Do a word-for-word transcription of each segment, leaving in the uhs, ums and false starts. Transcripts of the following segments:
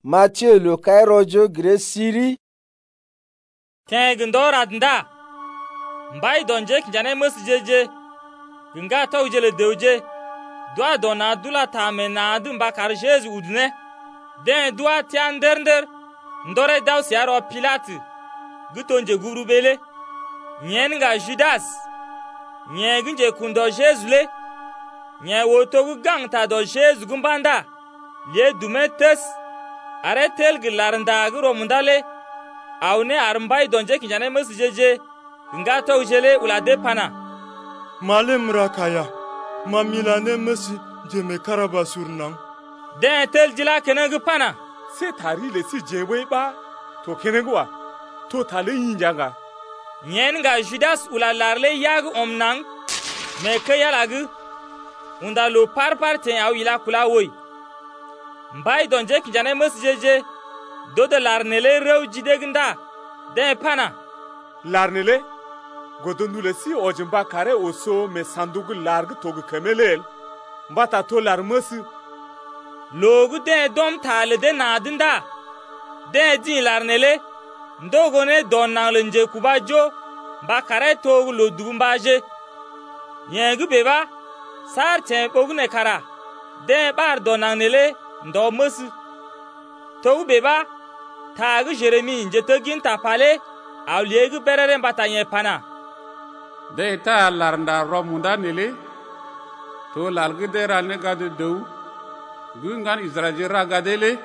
Mathieu lo kai rojo gre siri. Ten gndora dnda. Mbai donje kinjane masjeje. Ginga tawje le deuje. Doa dona dula ta mena dum bakar Jésus udne. Den doa tian der der. Ndore daw siaro Pilate. Gutonje guru bele. Nyen nga Judas. Nyen ginje kundo Jésus le. Nyen woto gang ta do Jésus gumbanda. Lie dume tes. Are tel gilarnda gro mundale. Awne armbay donje kinjane masjeje. Nga tawjele ulade pana. Malem rakaya. Mamilane masi jeme karaba surnang. Den tel jila keneng pana. Se tari le si jewe ba. To kenengwa. To tale yinjanga. Nyen nga Judas ulalarle yag omnang. Me kayalagu. Unda lo par par ten aw ila kula woy. Mbay donje kinjane masjeje. Do de larnele rew jidegnda. Den pana. Larnele? Godondule si ojimba kare oso me sandugu larg togu kemelel. Mbata to larmasi. Logu den dom tale de nadinda. Den din larnele. Ndogone don nanglnje kubajo. Ba kare togu lo dugumbaje. Yengu beba. Sar ten pogne kara. Den bar don nangnele. Ndo masi. Togu beba. Tagu Jeremi nje togin tapale. Awliegu berere mbata yen pana. De ta larnda romunda nele. To lalgu de ralne gade dou. Gungan Israel ragadele.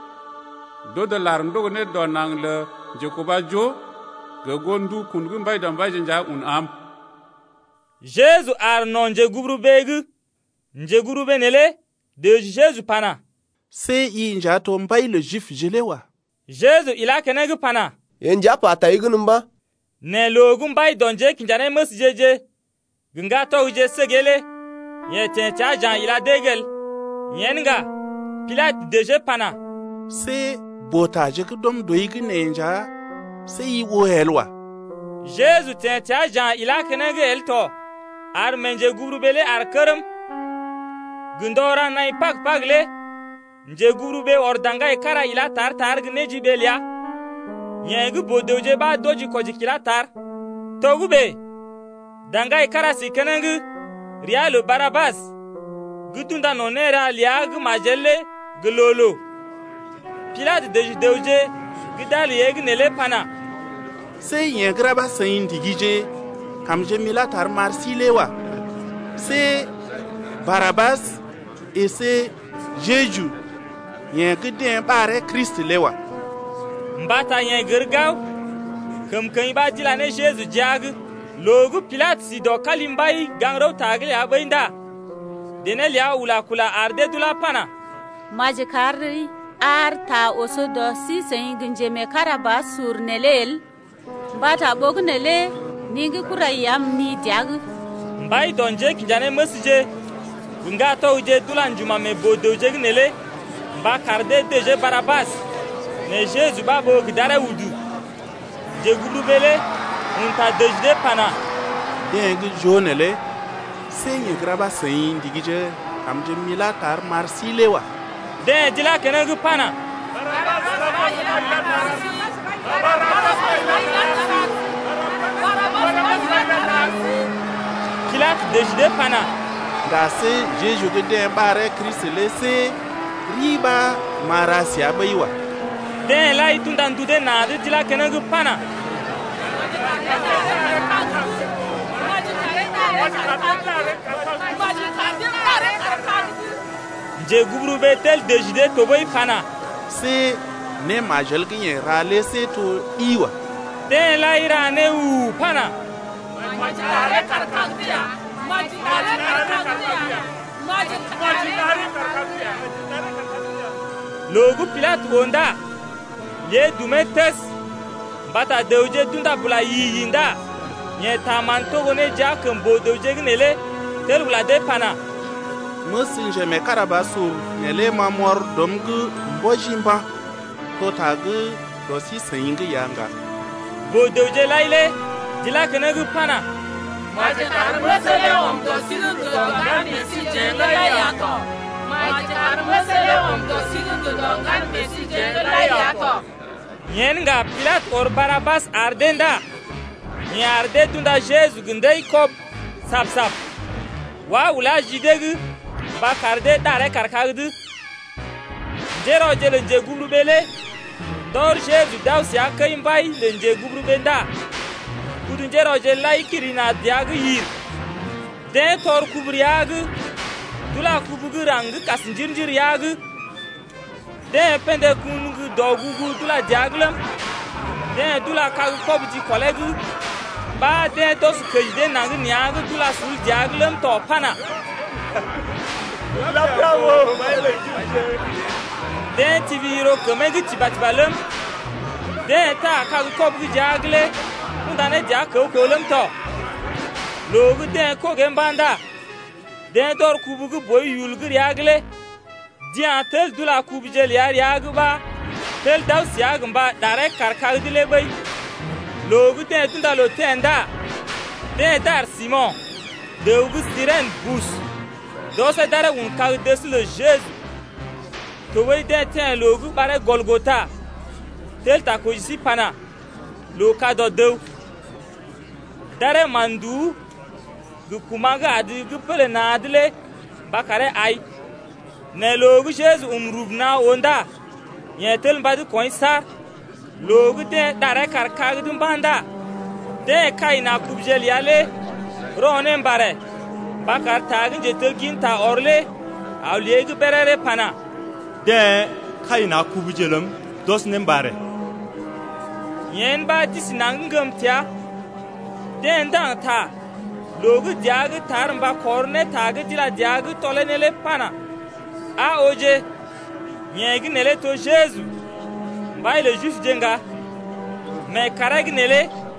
Do de larndo ne donang le Jacoba jo. Gagondu kungun bay dan bay janja un am. Jésus ar non nje gubru begu. Nje gubru benele. De Jésus pana. Se yi njato mbay le juif jelewa. Jésus ila kenegu pana. Yenja pata igunumba. Ne logun bay donje kinjane masjeje. Ginga tawje segele. Ye tencha jan ila degel. Yenga Pilate deje pana. Se bota jek dom doigi nenja. Se yi wo helwa. Jésus tencha jan ila kenege elto. Ar menje gubru bele ar kerem. Gundora nay pak pagle. Nje gubru be ordanga ikara ila tar tar gneji belia. Yengu bodoje ba doji koji kila tar. Togu be. Danga ikara si kenenge. Rialo Barabas. Gudunda nonera liag majelle glolo. Pilate de deuje gidal yeg nele pana. Se yen graba sayin digije kamje milatar marsilewa. Se Barabas et se Jésus yen giden bare Christ lewa. Mbata yen gergaw kem kan ba dilane Jésus jag logu Pilate si do kalimbai gangro tagle abainda. Denel ya ula kula arde dula pana. Majikari ar ta oso do si sen ginje me karaba sur nelel. Bata bog nele ningi kurayam ni diag. Mbai donje kinjane masje. Gunga tawje dulan juma me bodoje gnele. Mba karde deje Barabas. Ne Jésus babo gidare wudu. Je gubru bele unta deje pana. Yengi jonele. Senye graba sayin digije kamje milatar marsilewa. Den jila kenegu pana. Pilate dejide pana. Da se Jésus gede bare Christ lese riba marasi abaywa. Den la itunda ndude na de jila kenegu pana. Je gubru betel dejide toboy pana. Se ne majel ginye rale se to iwa. Den la ira ne u pana. Logu Pilate wonda. Ye dume tes. Bata deuje dunda bula yiyinda. Nye tamanto gone jakam bodoje gnele. Tel bula de pana. Musin me karabasu nele mamor domgu mbojimba. Kotagu dosi sayingi yanga. Bodoje laile. Dila kenegu pana. Majitar musele om dosi nungu gani si jenga yato. Nyen nga Pilat or Barabas ardenda. Ni arde tunda Jésus gndei kop sap sap. Wa ula jidegu ba karde dare karkagdu. Jero jele je gubru bele. Dor Jésus daw si akay mbay le je gubru benda. Kudun jero je lai kirina diag yir. Den tor kubriag. Dula kubugu rang kasinjirjir yag. Den pende kungu dogugu dula diaglam. Den dula kagu kobji kolegu. Ba den tos kejde nang niag dula sul diaglam to pana. La bravo. Den tiviro kemegi tibatbalam. Den ta kagu kobgu diagle. Undane diag kokolum to. Logu den kogen banda. Den dor kubugu boy yulgur yagle. Dian tel dula kubijel yar yagba. Tel daw siyagba dare karkag dile bay. Logu den tunda lo tenda. Den dar Simon. Deugu siren bus. Dose dare un kag desu le Jésus. Towey den ten logu bare Golgota. Tel ta kojisi pana. Loka do dew. Dare mandu. Gu kumaga adi gu pele na adile bakare ay ne logu Jésus umrubna onda yetel mbadi koinsar logu de dare karkag dum banda de kai na kubjel yale ronen bare bakar tagin jetel ginta orle awlegu berere pana de kai na kubjelum dos nem bare yen ba disinangam tia den dang ta logu diag tarmba korne tag dila diag tole nele pana a oje nyegi nele to Jésus bay le juif jenga me karag nele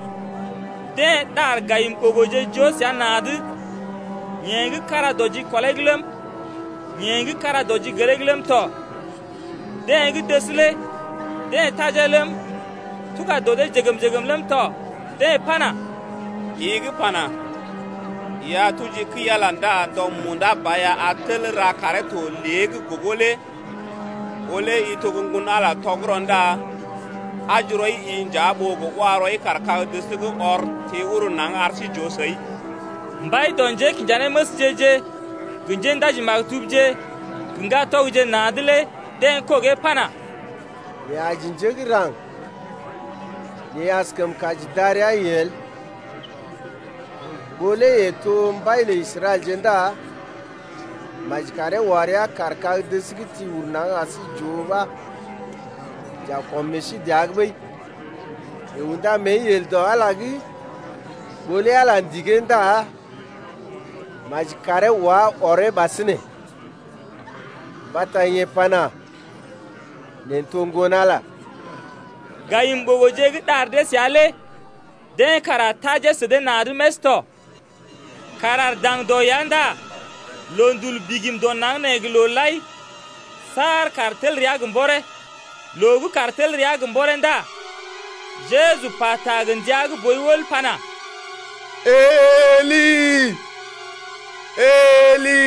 de dar gayim ogoje josia nad nyegi kara doji koleglem nyegi kara doji geleglem to de ngi desle de tajelem tuka dode jegem jegem lem to de pana igi pana ya tuji kiyalanda do munda baya atel ra kareto leg gogole ole itogungun ala togronda ajroi injabo go waroi karka desigo or te uru nang arsi josei mbay donje kinjane masjeje gunjen daji maktubje kunga tawje nadle den koge pana ya jinjegi rang ye askam kajdariya yel gole yeto mbaile Israel jenda majkare waria karka desigiti urna asi joba ja komeshi diagbe eunda meyel do alagi gole ala digenda majkare wa ore basine batanye pana nentongonala gayim gogoje gi darde siale den karataje sede nadu mesto karar dang do yanda londul bigim do nang neglo lay sar kartel riag mbore logu kartel riag mbore nda Jésus patagin diag boywol pana Eli Eli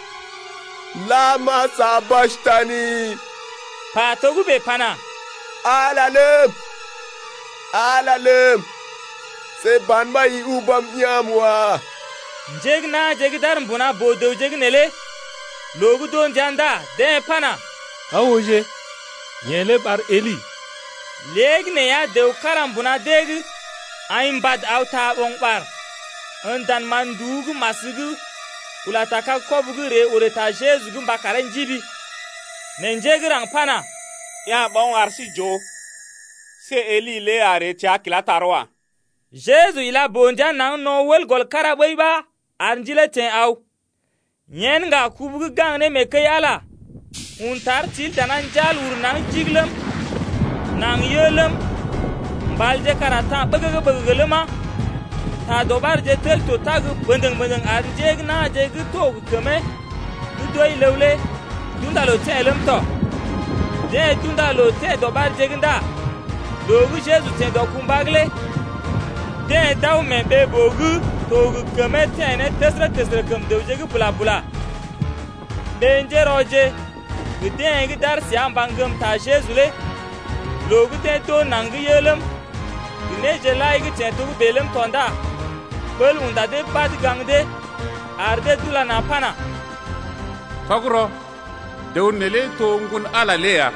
lama sabachthani patogu be pana alalem alalem se banba yi ubam yamwa jegna jegdar mbuna bodo jegnele logu don janda de pana awoje yele bar Eli legne ya dew karam buna deg aim bad auta bon bar andan mandugu masugu ulataka kobugu re ureta Jésus gumba karen jibi nenjegrang pana ya bon arsi jo se Eli le are tia kila tarwa Jésus ila bonja nang no wel gol karabai ba anjile ten aw nyen nga kubugu gangne me kayala untar til tanan jal ur nang jiglem nang yelem balje karata bagaga bagagalema ta dobar je tel to tag bandang bandang arjeg na jeg to kame du doy lewle tunda lo telem to de tunda lo te dobar jeginda dogu Jésus te do kumbagle de daw me be bogu to kame tene tesra tesra kam de jeg bula bula benje roje gden gi dar siam bangam ta jezule logu te to nang yelem ne je lai gi te to belem tonda bel unda de pat gangde arde dula na pana togro dew nele to ngun ala leya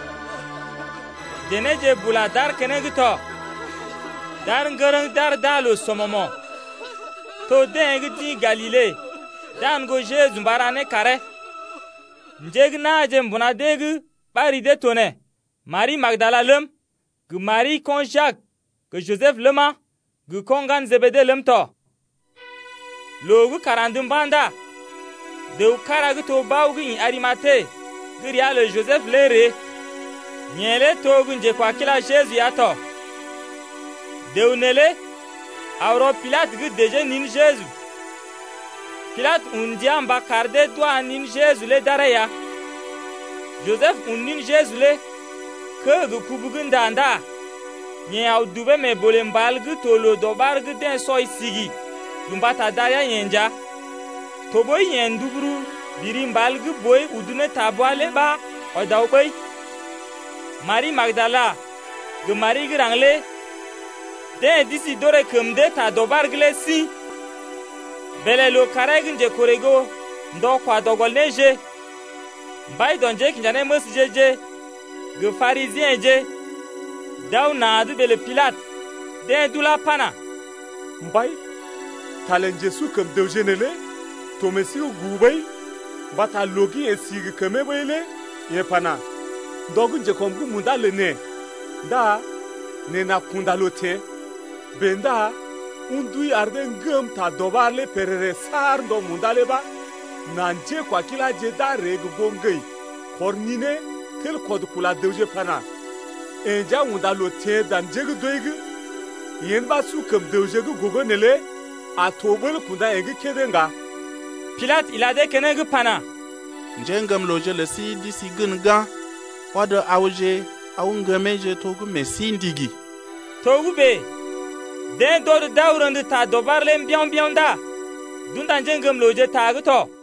dene je bula dar kene gi to dar ngarang dar dalo somomo to den gi di galile dan go jesu barane kare njeg na je mbuna deg bari de tone Marie Magdala lem gu Marie kon Jacques gu Joseph lema gu kongan Zebede lem to logu karandum banda dew kara gu to baw gu Arimate gu riale Joseph lere nyele to gu nje kwa kila Jesu ya to dew nele awro Pilate gu deje nin Jesu Pilate undiam ba karde doa nin Jesu le daraya Joseph unin Jesu le ke gu kubugun danda nye au dube me bolembal gu tolo dobar gu den soy sigi gumbata daya nyenja to boy yen dubru birimbal gu boy udune tabwale ba odaw boy Marie Magdala gu Marie gu rangle den disi dore kumde ta dobar gle si bele lo kareg nje korego ndo kwa dogol neje bay donje kinjane mesjeje gu Pharisien je daw naadu bele Pilate den dula pana mbay talen Jesu kam dewjenele to mesiu gubay bata logi esigi kame bele ye pana dogu je komgu munda lene da ne na kunda lote benda undui arde ngam ta dobarle perere sar do munda leba nanje kwa kila je da reg bongay kornine tel kod kula dewje pana enja unda lote dan jegu doigu yen ba su kam dewje gu gogo nele a tobel kunda egi kedenga Pilate ilade kenegu pana njengam loje le si disi gunga wada awje awungameje togu mesindigi togu be den do dawrande ta dobarle mbion bionda dunda njengam loje tagu to